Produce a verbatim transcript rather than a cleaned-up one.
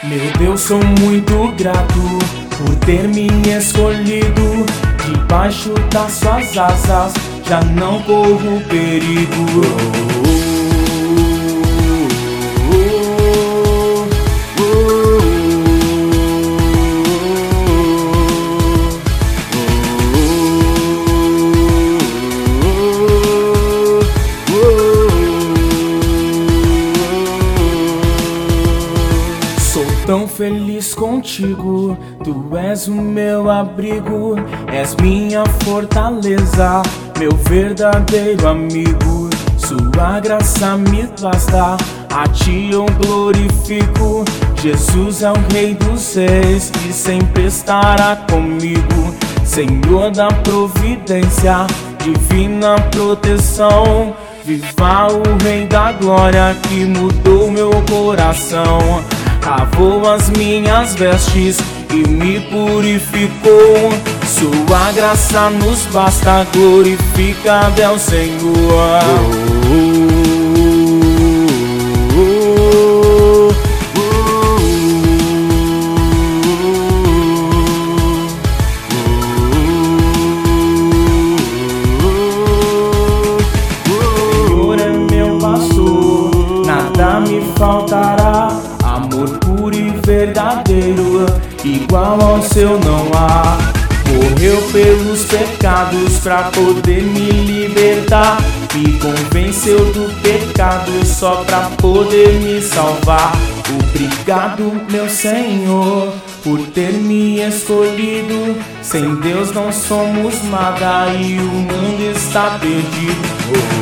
Meu Deus, sou muito grato por ter me escolhido. Debaixo das suas asas já não corro perigo. Tão feliz contigo, tu és o meu abrigo, és minha fortaleza, meu verdadeiro amigo. Sua graça me basta, a ti eu glorifico. Jesus é o Rei dos Reis e sempre estará comigo. Senhor da providência, divina proteção. Viva o Rei da glória que mudou meu coração. Lavou as minhas vestes e me purificou. Sua graça nos basta, glorificado é o Senhor. Senhor é meu pastor, nada me faltará. Amor puro e verdadeiro, igual ao seu não há. Morreu pelos pecados pra poder me libertar. Me convenceu do pecado só pra poder me salvar. Obrigado, meu Senhor, por ter me escolhido. Sem Deus não somos nada e o mundo está perdido.